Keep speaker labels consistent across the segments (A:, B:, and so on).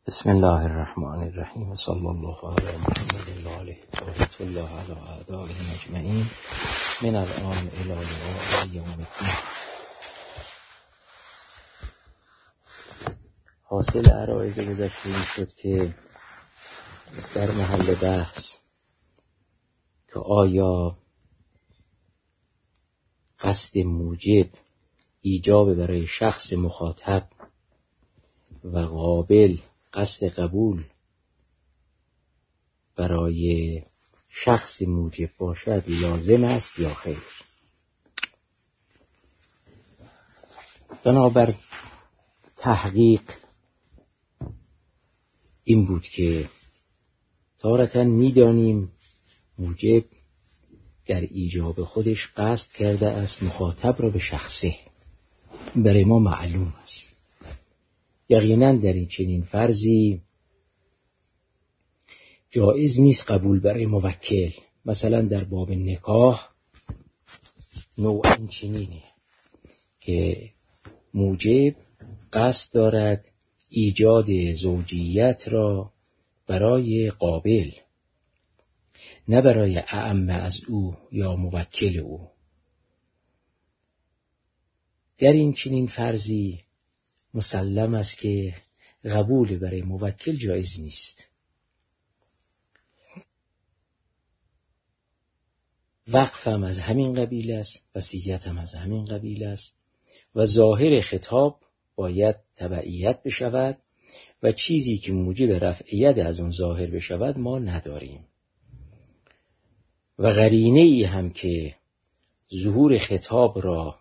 A: بسم الله الرحمن الرحیم و صلی الله علی محمد و آله و بارک الله علی اعدائه اجمعین من الان الی لقاء یوم الدین. حاصل عرایض گذشته این شد که در محل بحث که آیا قصد موجب ایجاب برای شخص مخاطب و قابل قصد قبول برای شخص موجب باشد لازم است یا خیر. بنابر تحقیق این بود که تارةً می‌دانیم موجب در ایجاب خودش قصد کرده است مخاطب را به شخصه، برای ما معلوم است. یقینا در این چنین فرضی جایز نیست قبول برای موکل. مثلا در باب نکاح نوعاً چنینه که موجب قصد دارد ایجاد زوجیت را برای قابل، نه برای اعم از او یا موکل او. در این چنین فرضی مسلم است که قبول برای موکل جایز نیست. وقف هم از همین قبیل است، وصیت هم از همین قبیل است و ظاهر خطاب باید تبعیت بشود و چیزی که موجب رفع ید از اون ظاهر بشود ما نداریم و قرینه ای هم که ظهور خطاب را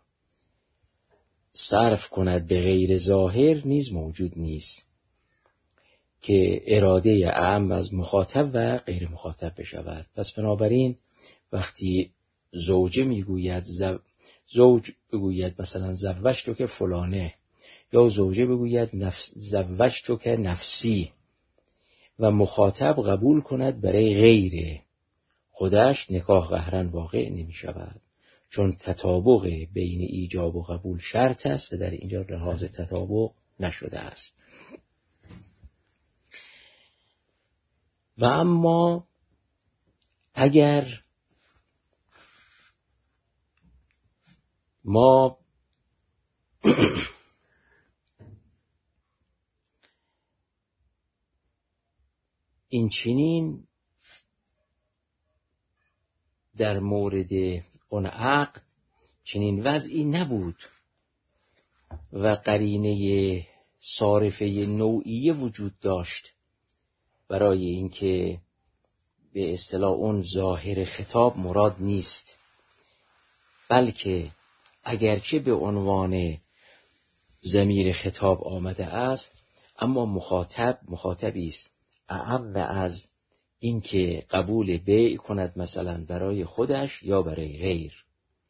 A: صرف کند به غیر ظاهر نیز موجود نیست که اراده اعم از مخاطب و غیر مخاطب بشود. پس بنابراین وقتی زوج بگوید مثلا زوجتو که فلانه، یا زوجه بگوید زوجتو که نفسی و مخاطب قبول کند برای غیر خودش، نکاح قهرن واقع نمی شود، چون تطابق بین ایجاب و قبول شرط است و در اینجا لحاظ تطابق نشده است. و اما اگر ما این چنین در مورد اون عقد چنین وضعی نبود و قرینه صارفه نوعیه وجود داشت برای اینکه به اصطلاح اون ظاهر خطاب مراد نیست، بلکه اگرچه به عنوان ضمیر خطاب آمده است اما مخاطبی است اعم از اینکه قبول بیع کند مثلا برای خودش یا برای غیر.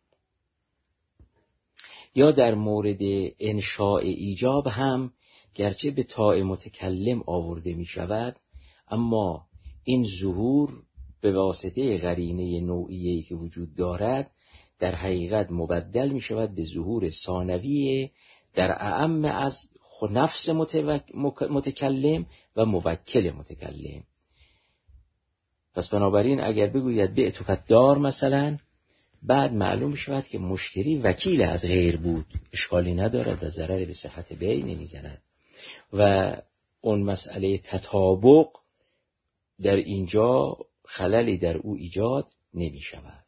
A: یا در مورد انشاء ایجاب هم گرچه به تاء متکلم آورده می شود اما این ظهور به واسطه قرینه نوعیه‌ای که وجود دارد در حقیقت مبدل می شود به ظهور ثانوی در اعم از نفس متکلم و موکل متکلم. پس بنابراین اگر بگوید بعتک الدار مثلا، بعد معلوم شود که مشتری وکیل از غیر بود، اشکالی ندارد و ضرری به صحت بیع نمیزند و اون مسئله تطابق در اینجا خللی در او ایجاد نمی شود.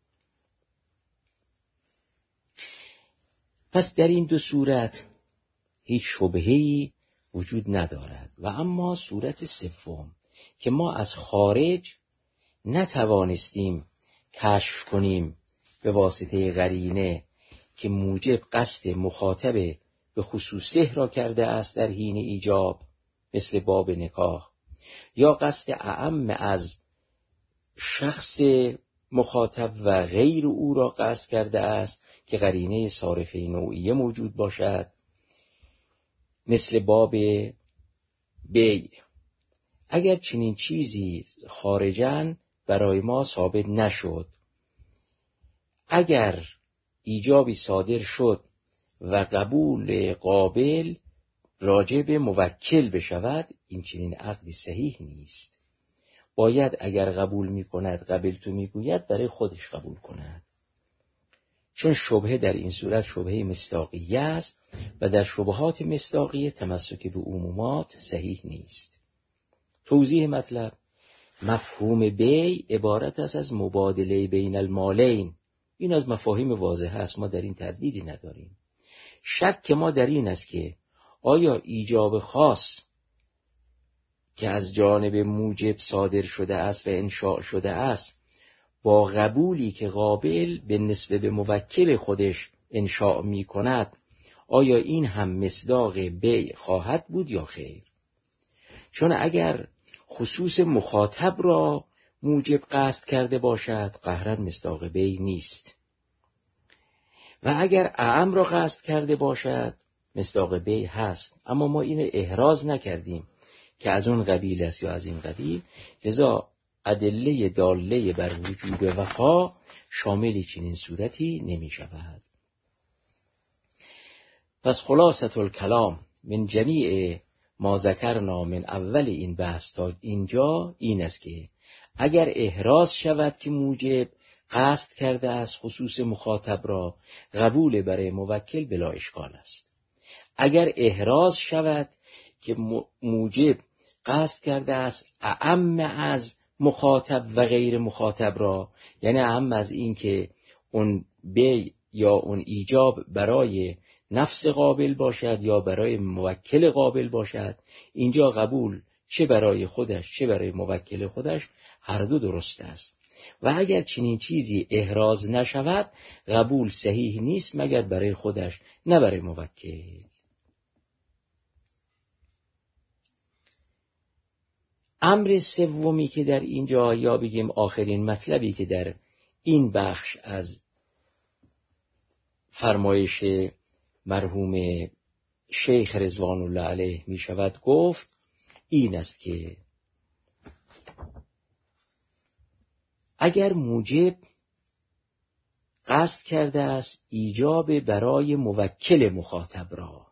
A: پس در این دو صورت هیچ شبهه‌ای وجود ندارد. و اما صورت سوم که ما از خارج نتوانستیم کشف کنیم به واسطه قرینه که موجب قصد مخاطب به خصوصه را کرده است در حین ایجاب مثل باب نکاح، یا قصد اعم از شخص مخاطب و غیر او را قصد کرده است که قرینه صارفه نوعیه موجود باشد مثل باب بیع. اگر چنین چیزی خارجاً برای ما ثابت نشد، اگر ایجابی صادر شد و قبول قابل راجع به موکل بشود، این چنین عقدی صحیح نیست. باید اگر قبول میکند قبلتو میگوید برای خودش قبول کند، چون شبهه در این صورت شبهه مصداقیه است و در شبهات مصداقیه تمسک به عمومات صحیح نیست. توضیح مطلب: مفهوم بیع عبارت است از مبادله بین المالین. این از مفاهیم واضحه است، ما در این تردیدی نداریم. شک ما در این است که آیا ایجاب خاص که از جانب موجب صادر شده است و انشاء شده است با قبولی که قابل به نسبت به موکل خودش انشاء می کند، آیا این هم مصداق بیع خواهد بود یا خیر؟ چون اگر خصوص مخاطب را موجب قصد کرده باشد قهرن مصداق بیع نیست، و اگر اعم را قصد کرده باشد مصداق بیع هست. اما ما اینو احراز نکردیم که از اون قبیل است یا از این قبیل، لذا ادله داله بر وجوب وفا شامل چنین صورتی نمی شود. پس خلاصة الکلام من جمیع ما ذکرنا من اول این بحث تا اینجا این است که اگر احراز شود که موجب قصد کرده است خصوص مخاطب را، قبول برای موکل بلا اشکال است. اگر احراز شود که موجب قصد کرده است اعم از مخاطب و غیر مخاطب را، یعنی اعم از این که اون بیع یا اون ایجاب برای نفس قابل باشد یا برای موکل قابل باشد، اینجا قبول چه برای خودش چه برای موکل خودش هر دو درست است. و اگر چنین چیزی احراز نشود قبول صحیح نیست مگر برای خودش نه برای موکل. امر سومی که در اینجا، یا بگیم آخرین مطلبی که در این بخش از فرمایش مرحوم شیخ رضوان الله علیه می شود گفت، این است که اگر موجب قصد کرده است ایجاب برای موکل مخاطب را،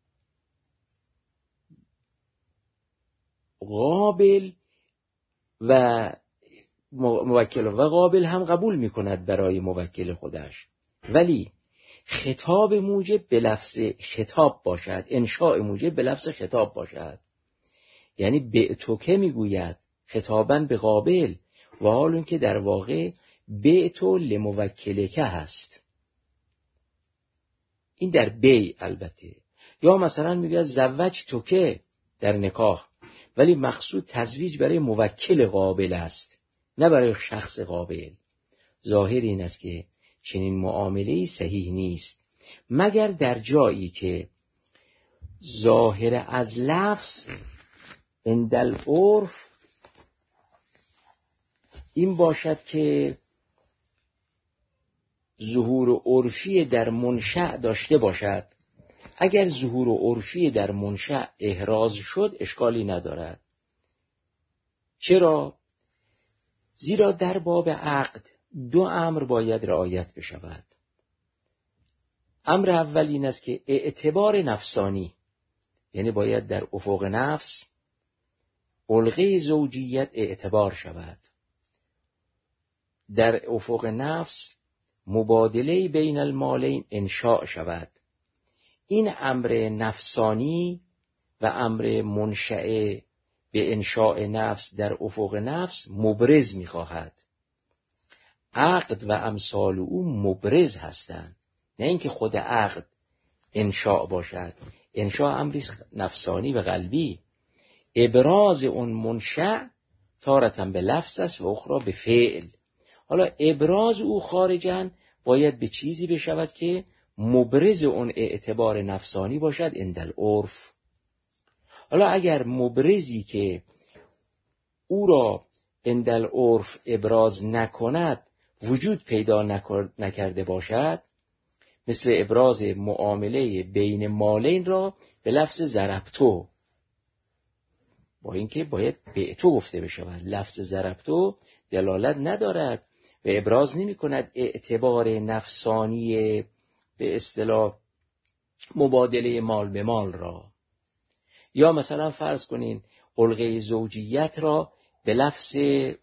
A: قابل و موکل و قابل هم قبول می کند برای موکل خودش، ولی خطاب موجب به لفظ خطاب باشد، انشاء موجب به لفظ خطاب باشد، یعنی بعتک می گوید خطاباً به قابل، و حال اون که در واقع بعتو لموکلک هست. این در بیع البته. یا مثلا میگه زوج توکه در نکاح، ولی مقصود تزویج برای موکل قابل است نه برای شخص قابل. ظاهر این است که چنین معامله‌ای صحیح نیست مگر در جایی که ظاهر از لفظ اندل عرف این باشد که ظهور عرفی در منشأ داشته باشد. اگر ظهور عرفی در منشأ احراز شد اشکالی ندارد. چرا؟ زیرا در باب عقد دو امر باید رعایت بشود. امر اول این است که اعتبار نفسانی، یعنی باید در افق نفس علقه زوجیت اعتبار شود، در افق نفس مبادله بین المالین انشاء شود. این امر نفسانی و امر منشأ به انشاء نفس در افق نفس مبرز می‌خواهد. عقد و امثال او مبرز هستند، نه اینکه خود عقد انشاء باشد. انشاء امری نفسانی و قلبی. ابراز اون منشأ تارة به لفظ است و اخرى به فعل. حالا ابراز او خارجاً باید به چیزی بشود که مبرز اون اعتبار نفسانی باشد اندل عرف. حالا اگر مبرزی که او را اندل عرف ابراز نکند وجود پیدا نکرده باشد، مثل ابراز معامله بین مالین را به لفظ ضربتو، با اینکه باید بعتو گفته بشود، لفظ ضربتو دلالت ندارد و ابراز نمی کند اعتبار نفسانی به اصطلاح مبادله مال به مال را. یا مثلا فرض کنین علقه زوجیت را به لفظ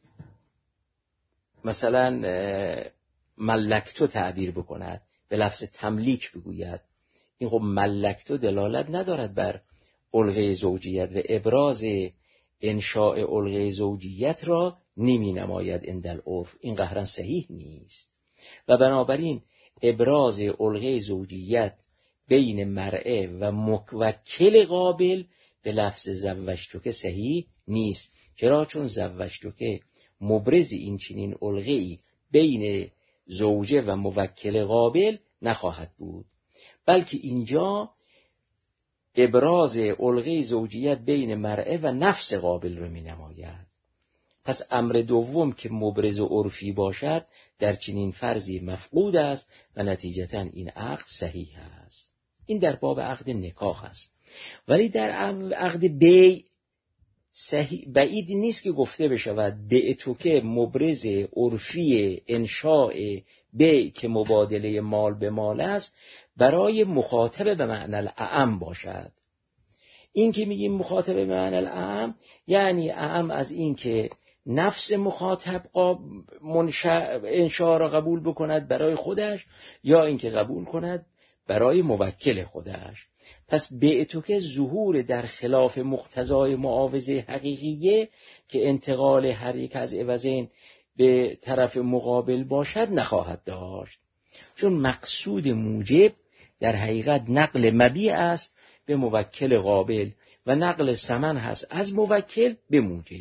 A: مثلا ملکتو تعبیر بکند، به لفظ تملیک بگوید. این خب ملکتو دلالت ندارد بر علقه زوجیت و ابراز انشاء علقه زوجیت را نمی نماید عند العرف. این قهرا صحیح نیست و بنابراین ابراز علقه زوجیت بین مرأه و موکل قابل به لفظ زوجتک صحیح نیست. چرا؟ چون زوجتک مبرز این چنین علقه‌ای بین زوجه و موکل قابل نخواهد بود، بلکه اینجا ابراز علقه زوجیت بین مرأه و نفس قابل رو می نماید. پس امر دوم که مبرز و عرفی باشد در چنین فرضی مفقود است و نتیجتاً این عقد صحیح است. این در باب عقد نکاح است. ولی در عقد بیع بعید نیست که گفته بشود بعتک مبرز عرفی انشاء بیع که مبادله مال به مال است برای مخاطب به معنی الاعم باشد. این که میگیم مخاطب به معنی الاعم یعنی اعم از این که نفس مخاطب انشاء را قبول بکند برای خودش یا اینکه قبول کند برای موکل خودش. پس بعتک ظهور در خلاف مقتضای معاوضه حقیقیه که انتقال هر یک از عوضین به طرف مقابل باشد نخواهد داشت، چون مقصود موجب در حقیقت نقل مبیع است به موکل قابل و نقل ثمن هست از موکل به موجب.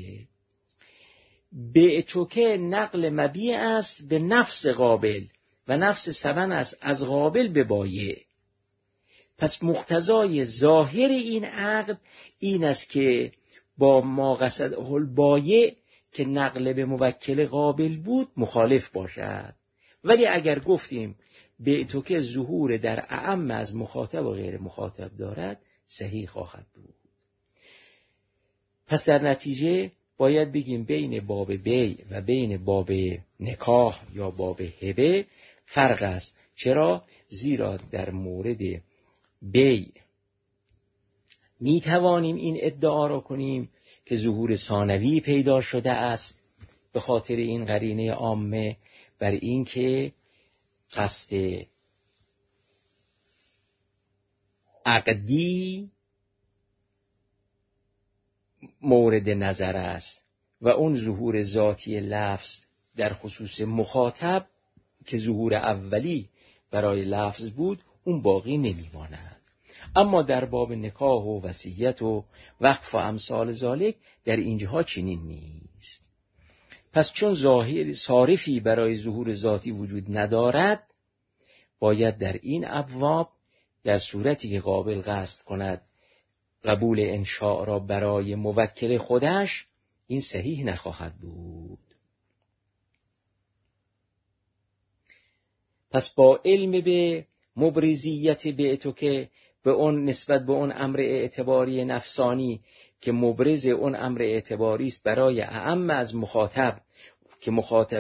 A: بعتک نقل مبیع است به نفس قابل و نفس ثمن است از قابل به بایع. پس مقتضای ظاهر این عقد این است که با ما قصده البایع که نقل به موکل قابل بود مخالف باشد. ولی اگر گفتیم بعتک ظهور در اعم از مخاطب و غیر مخاطب دارد صحیح خواهد بود. پس در نتیجه باید بگیم بین باب بیع و بین باب نکاح یا باب هبه فرق است. چرا؟ زیرا در مورد بیع می توانیم این ادعا را کنیم که ظهور ثانوی پیدا شده است به خاطر این قرینه عامه بر این که قصد عقدی مورد نظر است و اون ظهور ذاتی لفظ در خصوص مخاطب که ظهور اولی برای لفظ بود اون باقی نمیماند. اما در باب نکاح و وصیت و وقف و امثال ذالک در اینجاها چنین نیست. پس چون ظاهر صارفی برای ظهور ذاتی وجود ندارد باید در این ابواب در صورتی که قابل قصد کند قبول انشاء را برای موکل خودش این صحیح نخواهد بود. پس با علم به مبرزیت بعتک به اون نسبت به اون امر اعتباری نفسانی که مبرز اون امر اعتباری است برای اعم از مخاطب که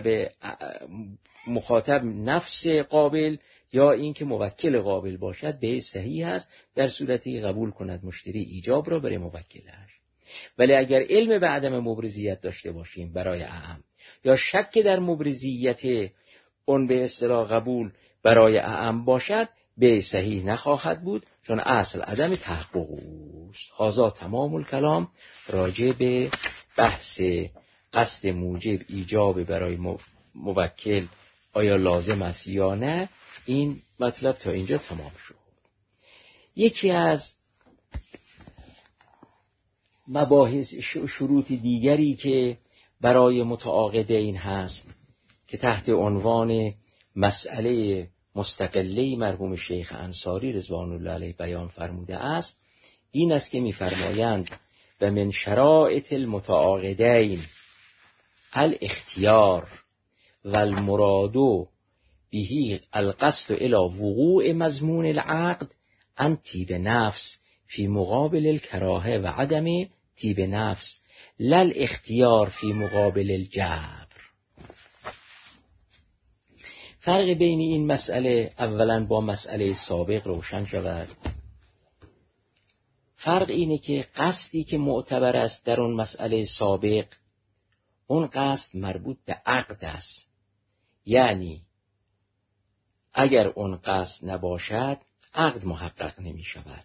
A: مخاطب نفس قابل یا این که موکل قابل باشد به صحیح است در صورتی که قبول کند مشتری ایجاب را برای موکلش. ولی اگر علم به عدم مبرزیت داشته باشیم برای اعم یا شک در مبرزیت اون به اصطلاح قبول برای اعم باشد به صحیح نخواهد بود، چون اصل عدم تحقق است. هذا تمام الکلام راجع به بحث قصد موجب ایجاب برای موکل آیا لازم است یا نه. این مطلب تا اینجا تمام شد. یکی از مباحث شروط دیگری که برای متعاقدین هست که تحت عنوان مسئله مستقله مرحوم شیخ انصاری رضوان الله علیه بیان فرموده است این است که می‌فرمایند و من شرائط المتعاقدین الاختیار و المراد به القصد الى وقوع مضمون العقد ان طیب نفس فی مقابل الکراهه و عدم طیب نفس لل اختیار فی مقابل الجبر. فرق بین این مسئله اولا با مسئله سابق روشن شود. فرق اینه که قصدی که معتبر است در اون مسئله سابق، اون قصد مربوط به عقد است. یعنی اگر اون قصد نباشد عقد محقق نمی شود.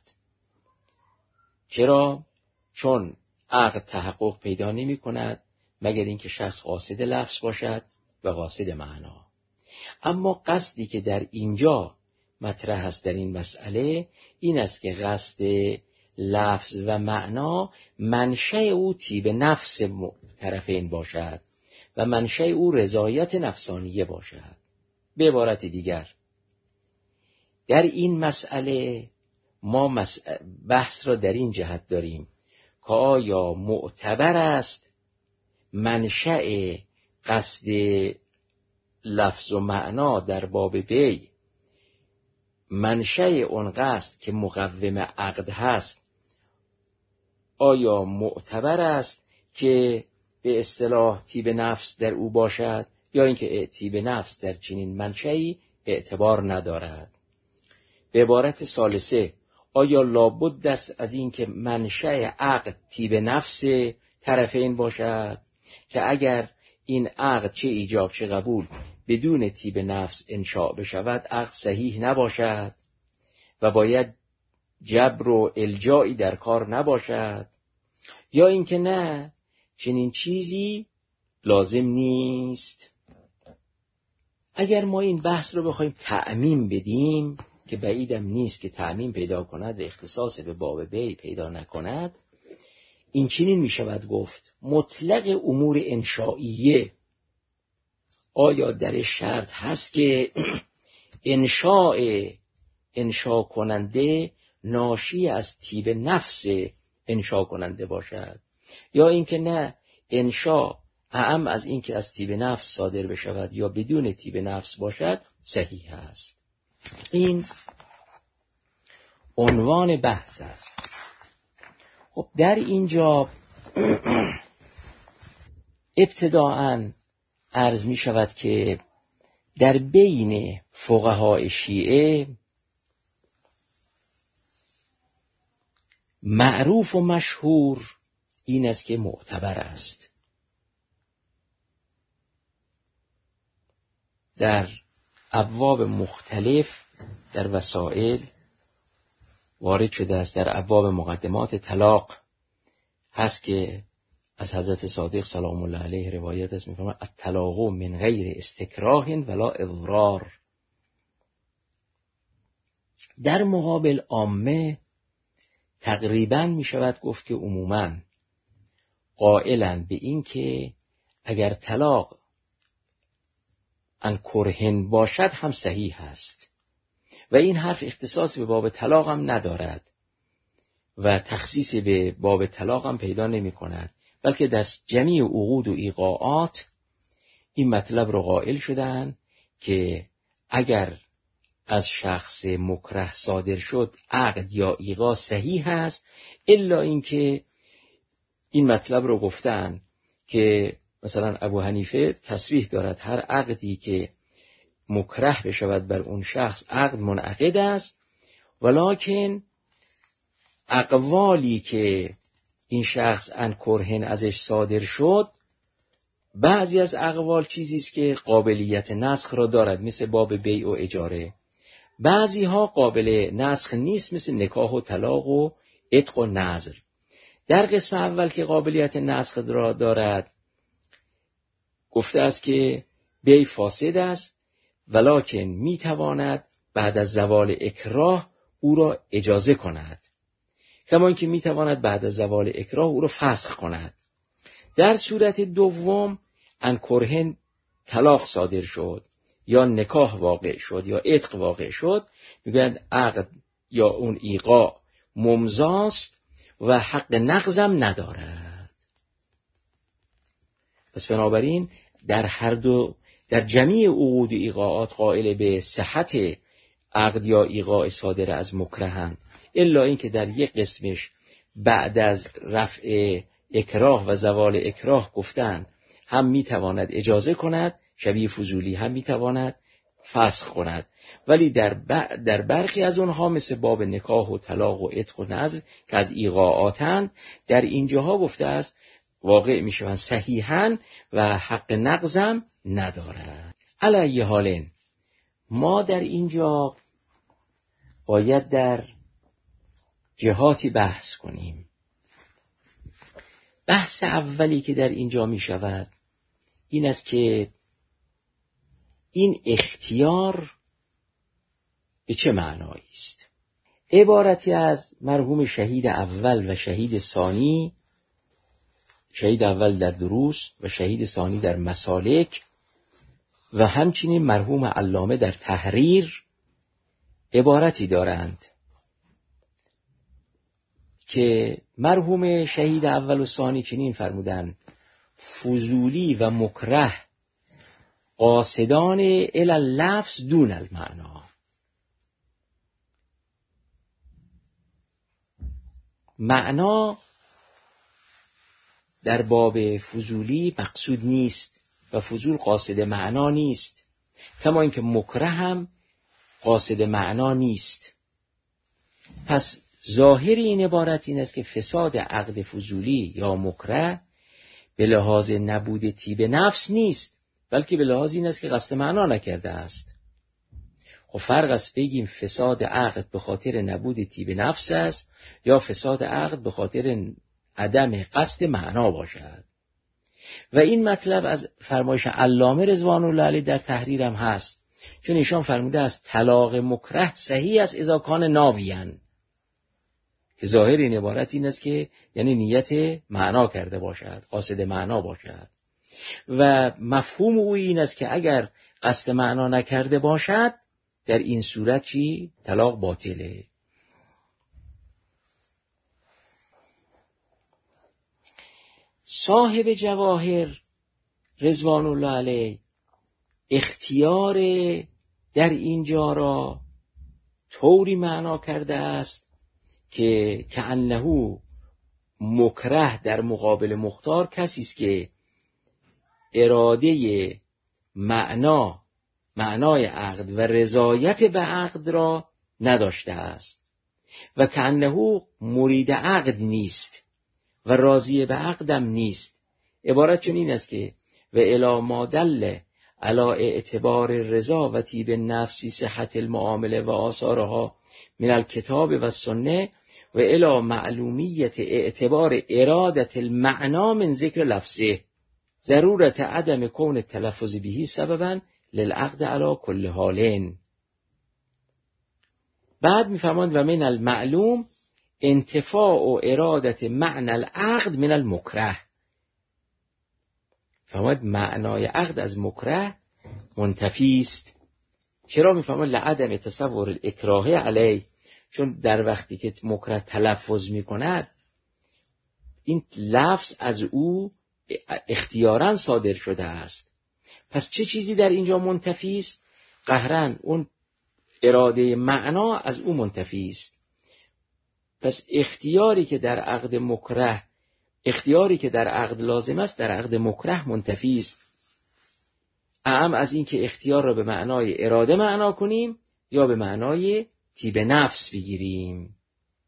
A: چرا؟ چون عقد تحقق پیدا نمی کند مگر اینکه شخص قاصد لفظ باشد و قاصد معنا. اما قصدی که در اینجا مطرح است در این مسئله این است که قصد لفظ و معنا منشأ او طیب نفس طرفین باشد و منشأ او رضایت نفسانیه باشد. به عبارت دیگر در این مسئله ما بحث را در این جهت داریم که آیا معتبر است منشأ قصد لفظ و معنا در باب بیع، منشأ اون قصد که مقوم عقد هست، آیا معتبر است که به اصطلاح طیب نفس در او باشد یا اینکه طیب نفس در چنین منشأی اعتبار ندارد؟ به عبارت ثالثه، آیا لابد است از این که منشأ عقد طیب نفس طرفین باشد که اگر این عقد چه ایجاب چه قبول بدون طیب نفس انشاء بشود عقد صحیح نباشد و باید جبر و الجائی در کار نباشد، یا اینکه نه چنین چیزی لازم نیست؟ اگر ما این بحث رو بخوایم تعمیم بدیم که بعیدم نیست که تعمیم پیدا کند و اختصاص به باب بیع پیدا نکند، این چنین می شود گفت مطلق امور انشائیه آیا در شرط هست که انشاء کننده ناشی از طیب نفس انشاء کننده باشد، یا اینکه نه انشاء اعم از این که از طیب نفس صادر بشود یا بدون طیب نفس باشد صحیح است. این عنوان بحث است. خب در اینجا ابتداءً عرض می شود که در بین فقهای شیعه معروف و مشهور این است که معتبر است. در ابواب مختلف در وسائل وارد شده است. در ابواب مقدمات طلاق هست که از حضرت صادق سلام الله علیه روایت است، می‌فرماید الطلاق من غیر استکراه ولا اضرار. در مقابل عامه تقریباً می شود گفت که عموماً قائلاً به این که اگر طلاق ان کرهن باشد هم صحیح است و این حرف اختصاص به باب طلاق هم ندارد و تخصیص به باب طلاق هم پیدا نمی کند، بلکه در جمیع عقود و ایقاعات این مطلب رو قائل شدن که اگر از شخص مکره صادر شد عقد یا ایقاع صحیح است، الا اینکه این مطلب رو گفتن که مثلا ابو حنیفه تصریح دارد هر عقدی که مکره بشود بر اون شخص عقد منعقد است، ولکن اقوالی که این شخص ان کرهن ازش صادر شد، بعضی از اقوال چیزی است که قابلیت نسخ را دارد مثل باب بیع و اجاره، بعضی ها قابل نسخ نیست مثل نکاح و طلاق و عتق و نذر. در قسم اول که قابلیت نسخ را دارد گفته است که بیع فاسد است ولکن میتواند بعد از زوال اکراه او را اجازه کند، کما اینکه میتواند بعد از زوال اکراه او را فسخ کند. در صورت دوم ان کرهن طلاق صادر شد یا نکاح واقع شد یا عتق واقع شد، میگویند عقد یا اون ایقاع ممضاست و حق نقضم ندارد. پس بنابراین در جمیع عقود و ایقاعات قائل به صحت عقد یا ایقاع صادر از مکرهند، الا اینکه در یک قسمش بعد از رفع اکراه و زوال اکراه گفتن هم میتواند اجازه کند، شبیه فضولی هم میتواند فسخ کند، ولی در برخی از اونها مثل باب نکاح و طلاق و عتق و نذر که از ایقاعاتند، در اینجاها گفته است واقع میشوند صحیحاً و حق نقضم ندارد. علی ای حال ما در اینجا باید در جهاتی بحث کنیم. بحث اولی که در اینجا می شود این است که این اختیار به چه معنایی است. عبارتی از مرحوم شهید اول و شهید ثانی، شهید اول در دروس و شهید ثانی در مسالک و همچنین مرحوم علامه در تحریر عبارتی دارند که مرحوم شهید اول و ثانی چنین فرمودند: فضولی و مکره قاصدان الی اللفظ دون المعنا. معنا در باب فضولی مقصود نیست و فضول قاصد معنا نیست، کما اینکه مکره هم قاصد معنا نیست. پس ظاهر این عبارت این است که فساد عقد فضولی یا مکره به لحاظ نبود طیب نفس نیست، بلکه به لحاظ این است که قصد معنا نکرده است. خب فرق است بگیم فساد عقد به خاطر نبود طیب نفس است یا فساد عقد به خاطر عدم قصد معنا باشد. و این مطلب از فرمایش علامه رضوان الله علیه در تحریر هم هست، چون ایشان فرموده است طلاق مکره صحیح است اذا کان ناویان، که ظاهر این عبارت این است که یعنی نیت معنا کرده باشد، قاصد معنا باشد. و مفهوم او این است که اگر قصد معنا نکرده باشد در این صورت چی؟ طلاق باطله. صاحب جواهر رضوان الله علیه اختیار در اینجا را طوری معنا کرده است که کأنه مکره در مقابل مختار کسی است که اراده معنای عقد و رضایت به عقد را نداشته است و کأنه مرید عقد نیست و راضی به عقدم نیست. عبارت چون این است که و الی ما دل علی اعتبار رضا و طیب النفس فی صحت المعامله و آثارها من الکتاب و سنه و الی معلومیت اعتبار ارادت المعنا من ذکر لفظه ضرورت عدم کون التلفظ به سببا للعقد علی کل حال. بعد میفرماند و من المعلوم انتفاع و ارادت معنی العقد من المکره. فرماید معنای عقد از مکره منتفی است. چرا میفرماید لعدم تصور الاکراه علیه؟ چون در وقتی که مکره تلفظ میکند این لفظ از او اختیاراً صادر شده است. پس چه چیزی در اینجا منتفی است؟ قهراً اون اراده معنا از او منتفی است. پس اختیاری که در عقد لازم است در عقد مکره منتفی است. اعم از این که اختیار را به معنای اراده معنا کنیم یا به معنای طیب نفس بگیریم.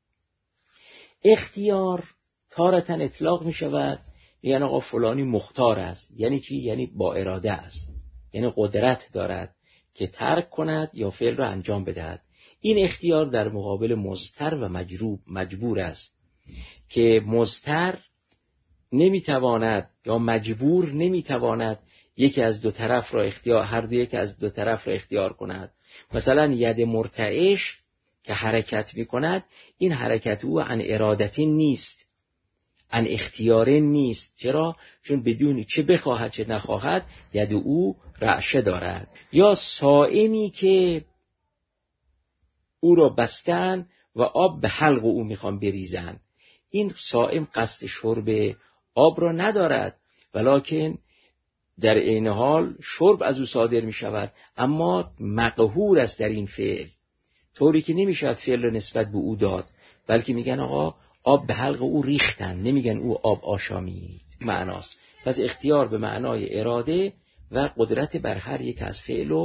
A: اختیار تارةً اطلاق می شود یعنی آقا فلانی مختار است. یعنی چی؟ یعنی با اراده است، یعنی قدرت دارد که ترک کند یا فعل را انجام بدهد. این اختیار در مقابل مضطر و مجبور است که مضطر نمیتواند یا مجبور نمیتواند یکی از دو طرف را یک از دو طرف را اختیار کند. مثلا ید مرتعش که حرکت میکند، این حرکت او عن ارادتی نیست، عن اختیاره نیست. چرا؟ چون بدون چه بخواهد چه نخواهد ید او رعشه دارد. یا صائمی که او را بستن و آب به حلق او میخوان بریزن، این صائم قصد شرب آب را ندارد ولکن در عین حال شرب از او صادر می شود، اما مقهور است در این فعل، طوری که نمی شود فعل را نسبت به او داد، بلکه میگن آقا آب به حلق او ریختن، نمیگن او آب آشامید. معناست. پس اختیار به معنای اراده و قدرت بر هر یک از فعل و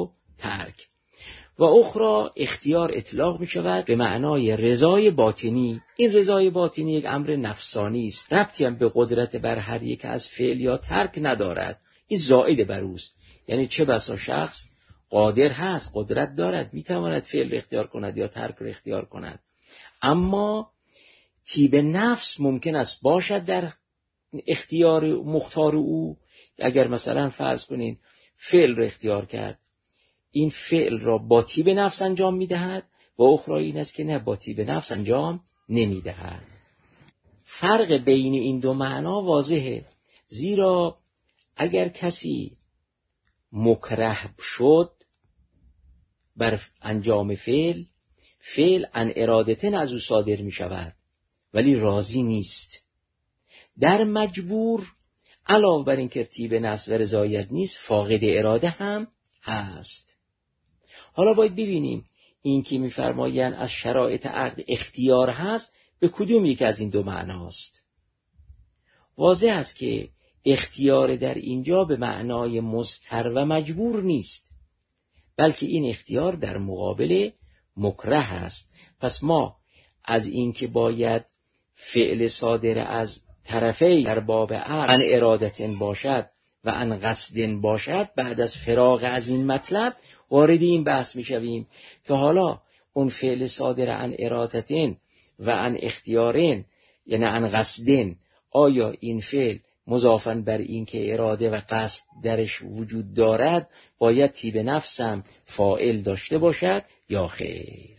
A: ترک. و اخرى اختیار اطلاق می شود به معنای رضای باطنی. این رضای باطنی یک امر نفسانی است، ربطی هم به قدرت بر هر یک از فعل یا ترک ندارد، این زائد بر اوست. یعنی چه بسا شخص قادر هست، قدرت دارد، می تواند فعل را اختیار کند یا ترک را اختیار کند، اما طیب نفس ممکن است باشد در اختیار مختار او. اگر مثلا فرض کنین فعل را اختیار کرد، این فعل را با طیب نفس انجام میدهد و اخرى این است که نه، با طیب نفس انجام نمیدهد. فرق بین این دو معنا واضحه، زیرا اگر کسی مکره شد بر انجام فعل عن ارادتن از او صادر می شود ولی راضی نیست. در مجبور علاوه بر این که طیب نفس و رضایت نیست، فاقد اراده هم هست. حالا باید ببینیم این که می‌فرمایند از شرایط عقد اختیار هست، به کدوم یک از این دو معناست؟ واضح است که اختیار در اینجا به معنای مضطر و مجبور نیست، بلکه این اختیار در مقابل مکره است. پس ما از این که باید فعل صادر از طرفی در باب عقد عن ارادتن باشد و عن قصدن باشد، بعد از فراغ از این مطلب وارد این بحث می شویم که حالا اون فعل صادر عن ارادتن و عن اختیارن یعنی عن قصدن، آیا این فعل مضافاً بر این که اراده و قصد درش وجود دارد باید طیب نفسم فاعل داشته باشد یا خیر؟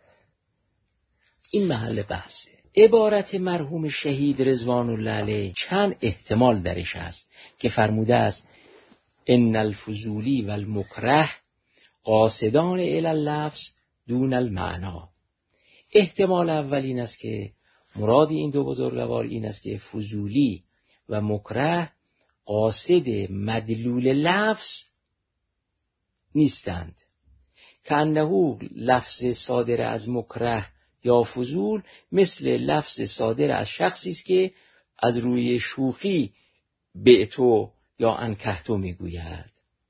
A: این محل بحثه. عبارت مرحوم شهید رضوان الله علیه چند احتمال درش است که فرموده است ان الفضولی و المکره قاصدان الی اللفظ دون المعنا. احتمال اول این است که مراد این دو بزرگوار این است که فضولی و مکره قاصد مدلول لفظ نیستند، که انه لفظ صادر از مکره یا فضول مثل لفظ صادر از شخصی است که از روی شوخی بعتو یا انکحتو میگوید.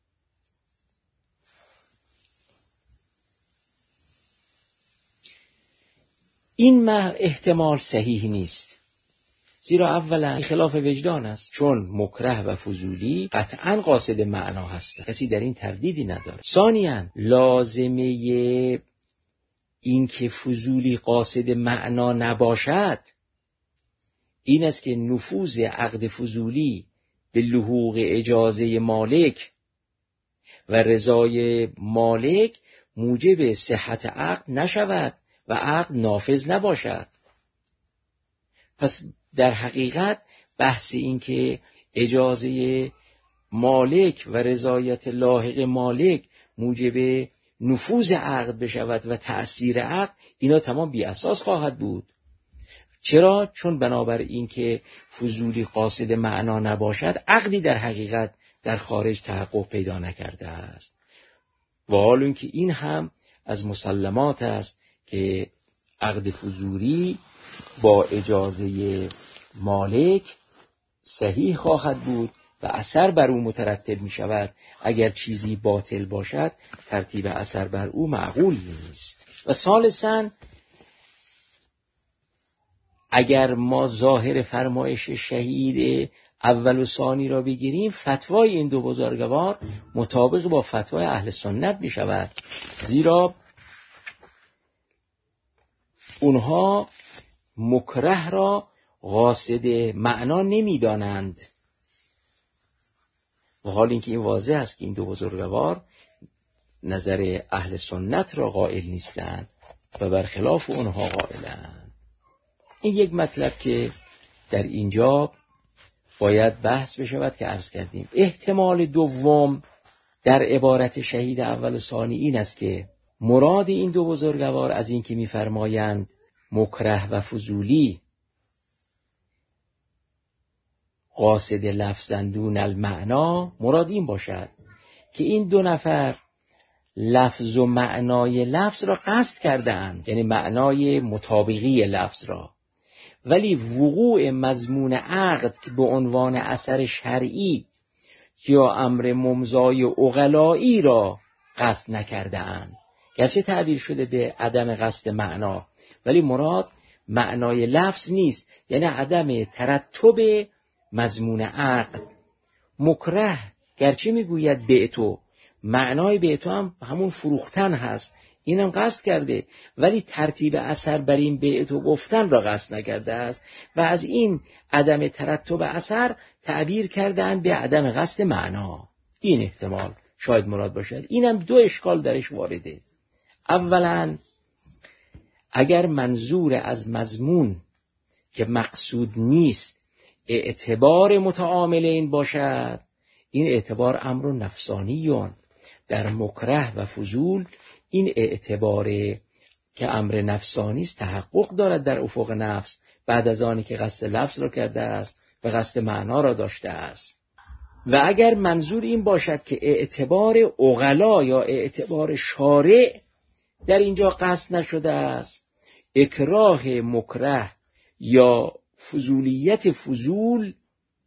A: این احتمال صحیح نیست، زیرا اولا خلاف وجدان است، چون مکره و فضولی قطعا قاصد معنا هستند، کسی در این تردیدی نداره. ثانیاً لازمه این که فضولی قاصد معنا نباشد این است که نفوذ عقد فضولی به لحوق اجازه مالک و رضای مالک موجب صحت عقد نشود و عقد نافذ نباشد. پس در حقیقت بحث این که اجازه مالک و رضایت لاحق مالک موجب نفوذ عقد بشود و تأثیر عقد، اینا تمام بی اساس خواهد بود. چرا؟ چون بنابر این که فضولی قاصد معنا نباشد، عقدی در حقیقت در خارج تحقق پیدا نکرده است. و حال این که این هم از مسلمات است که عقد فضولی با اجازه مالک صحیح خواهد بود و اثر بر او مترتب می شود. اگر چیزی باطل باشد ترتیب اثر بر او معقول نیست. و ثالثاً اگر ما ظاهر فرمایش شهید اول و ثانی را بگیریم، فتوای این دو بزرگوار مطابق با فتوای اهل سنت می شود، زیرا اونها مکره را قاصد معنا نمی دانند. و حال اینکه این واضح است که این دو بزرگوار نظر اهل سنت را قائل نیستند و برخلاف اونها قائلند. این یک مطلب که در اینجا باید بحث بشود که عرض کردیم. احتمال دوم در عبارت شهید اول و ثانی این است که مراد این دو بزرگوار از این که می‌فرمایند مکره و فضولی قاصد لفظن دون المعنا، مراد این باشد که این دو نفر لفظ و معنای لفظ را قصد کردند، یعنی معنای مطابقی لفظ را، ولی وقوع مضمون عقد که به عنوان اثر شرعی یا امر ممضای عقلایی را قصد نکرده اند. گرچه تعبیر شده به عدم قصد معنا، ولی مراد معنای لفظ نیست، یعنی عدم ترتب مضمون عقد. مکره گرچه میگوید بعتو، معنای بعتو هم همون فروختن هست، اینم قصد کرده، ولی ترتیب اثر بر این بعتو گفتن را قصد نکرده است و از این عدم ترتب اثر تعبیر کردن به عدم قصد معنا. این احتمال شاید مراد باشد. اینم دو اشکال درش وارده. اولا اگر منظور از مضمون که مقصود نیست اعتبار متعاملین باشد، این اعتبار امر نفسانیون. در مکره و فضول این اعتبار که امر نفسانی است تحقق دارد در افق نفس بعد از آنی که قصد لفظ را کرده است و قصد معنا را داشته است. و اگر منظور این باشد که اعتبار عقلا یا اعتبار شارع در اینجا قصد نشده است، اکراه مکره یا فضولیت فضول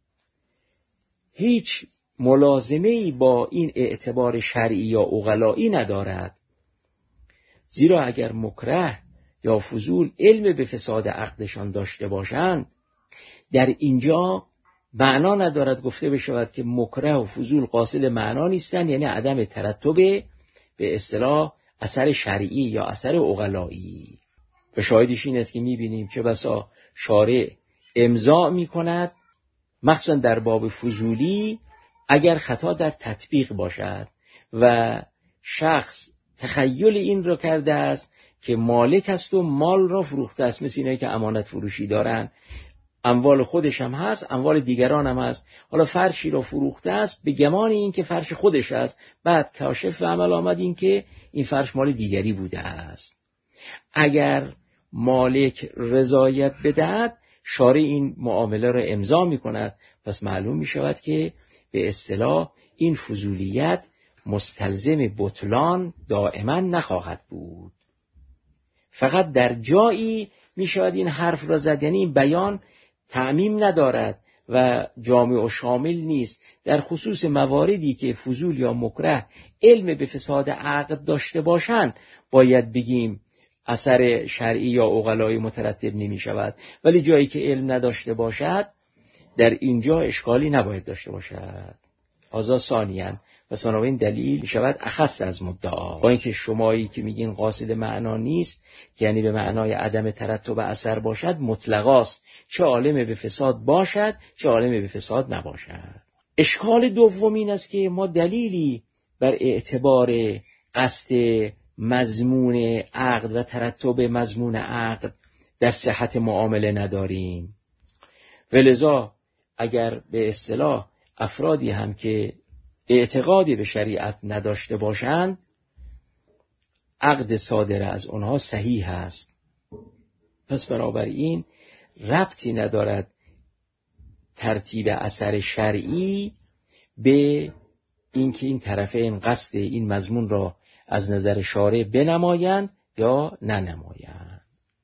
A: هیچ ملازمه‌ای با این اعتبار شرعی یا عقلایی ندارد. زیرا اگر مکره یا فضول علم به فساد عقدشان داشته باشند، در اینجا معنا ندارد گفته بشود که مکره و فضول قاصد معنا نیستند، یعنی عدم ترتب به اصطلاح اثر شرعی یا اثر عقلایی. و شاهدش این است که می‌بینیم چه بسا شارع امضا می‌کند، مخصوصا در باب فضولی، اگر خطا در تطبیق باشد و شخص تخیل این را کرده است که مالک است و مال را فروخته است، مثل اینایی که امانت فروشی دارن، اموال خودش هم هست، اموال دیگران هم هست، حالا فرشی را فروخته است به گمان این که فرش خودش است، بعد کاشف و عمل آمد این که این فرش مال دیگری بوده است. اگر مالک رضایت بدهد، شارع این معامله را امضا می کند، پس معلوم می شود که به اصطلاح این فضولیت مستلزم بطلان دائما نخواهد بود. فقط در جایی می شود این حرف را زد، یعنی این بیان تعمیم ندارد و جامع و شامل نیست. در خصوص مواردی که فضول یا مکره علم به فساد عقد داشته باشند باید بگیم اثر شرعی یا عقلایی مترتب نمی شود، ولی جایی که علم نداشته باشد در اینجا اشکالی نباید داشته باشد. هذا ثانیاً، پس بنابراین دلیل شود اخص از مدعا. با اینکه شمایی که میگین قاصد معنا نیست، یعنی به معنای عدم ترتب اثر باشد، مطلقاست، چه عالم به فساد باشد چه عالم به فساد نباشد. اشکال دوم این است که ما دلیلی بر اعتبار قصد مضمون عقد و ترتب مضمون عقد در صحت معامله نداریم. ولذا اگر به اصطلاح افرادی هم که اعتقادی به شریعت نداشته باشند، عقد صادر از آنها صحیح است. پس بنابراین ربطی ندارد ترتیب اثر شرعی به اینکه این طرفین قصد این مضمون را از نظر شارع بنمایند یا ننمایند.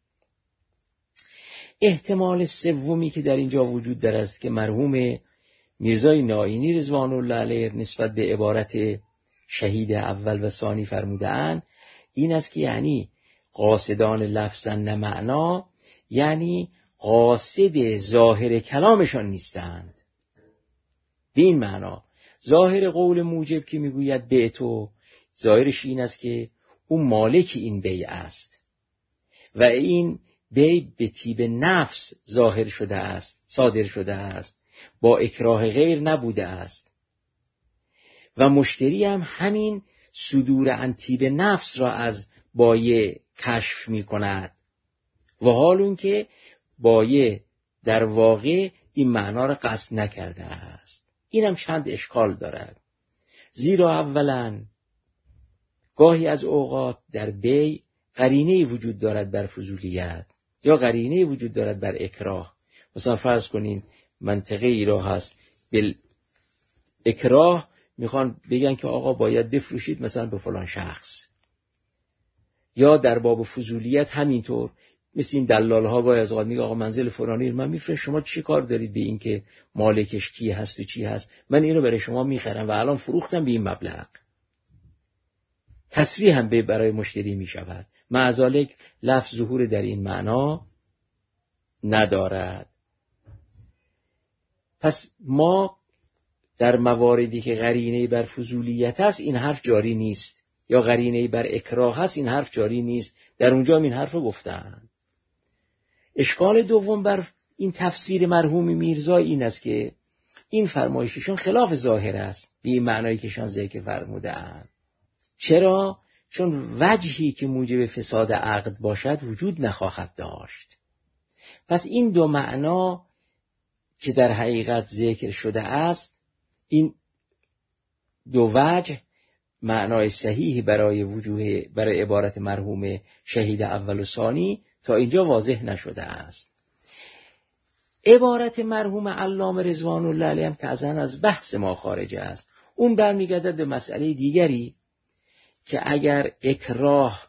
A: احتمال سومی که در اینجا وجود دارد است که مرحوم میرزای نائینی رضوان الله علیه نسبت به عبارت شهید اول و ثانی فرمودند، این است که یعنی قاصدان لفظا نه معنا، یعنی قاصد ظاهر کلامشان نیستند. به این معنا ظاهر قول موجب که میگوید بعتو، ظاهرش این است که اون مالک این بیع است و این بیع به طیب نفس ظاهر شده است، صادر شده است، با اکراه غیر نبوده است و مشتری هم همین صدور عن طیب نفس را از بایع کشف می کند و حال اون که بایع در واقع این معنا را قصد نکرده است. این هم چند اشکال دارد. زیرا اولا گاهی از اوقات در بیع قرینه‌ای وجود دارد بر فضولیت یا قرینه‌ای وجود دارد بر اکراه. مثلا فرض کنین منطقه ای را هست بل اکراه میخوان بگن که آقا باید بفروشید مثلا به فلان شخص، یا در باب فضولیت همینطور، مثل این دلال ها گاهی از اوقات میگه آقا منزل فلانی من میفروشم، شما چی کار دارید به این که مالکش کی هست و چی هست، من اینو برای شما میخرم و الان فروختم به این مبلغ. تصریح هم برای مشتری می شود. معذالک لفظ ظهور در این معنا ندارد. پس ما در مواردی که قرینه بر فضولیت است این حرف جاری نیست، یا قرینه بر اکراه است این حرف جاری نیست، در اونجا این حرف رو گفتن. اشکال دوم بر این تفسیر مرحوم میرزا این است که این فرمایششون خلاف ظاهر است به این معنایی که شان ذکر فرمودند. چرا؟ چون وجهی که موجب فساد عقد باشد وجود نخواهد داشت. پس این دو معنا که در حقیقت ذکر شده است، این دو وجه معنای صحیح برای عبارت مرحوم شهید اول و ثانی تا اینجا واضح نشده است. عبارت مرحوم علامه رضوان الله علیه هم که از بحث ما خارج است. اون برمیگردد به مسئله دیگری که اگر اکراه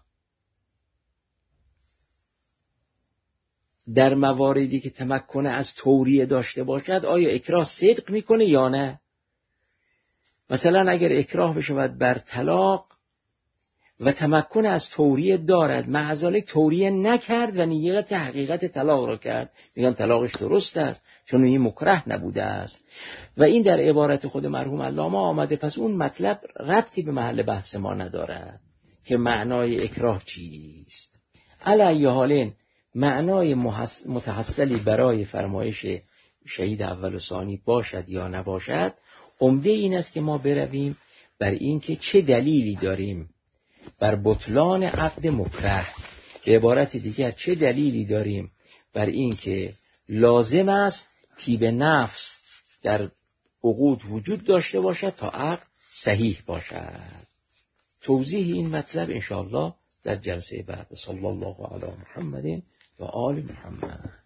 A: در مواردی که تمکن از توریه داشته باشد آیا اکراه صدق میکنه یا نه؟ مثلا اگر اکراه بشود بر طلاق و تمکن از توریه دارد، معذالک توریه نکرد و نیت حقیقت طلاق را کرد، میگن طلاقش درست است چون این مکره نبوده است و این در عبارت خود مرحوم علامه آمده. پس اون مطلب ربطی به محل بحث ما ندارد که معنای اکراه چیست. علی ای حال معنای متحصلی برای فرمایش شهید اول و ثانی باشد یا نباشد، عمده این است که ما برویم بر این که چه دلیلی داریم بر بطلان عقد مکره، به عبارت دیگر چه دلیلی داریم بر این که لازم است طیب نفس در عقود وجود داشته باشد تا عقد صحیح باشد. توضیح این مطلب انشاءالله در جلسه بعد. صلی الله علی محمد و آل محمد.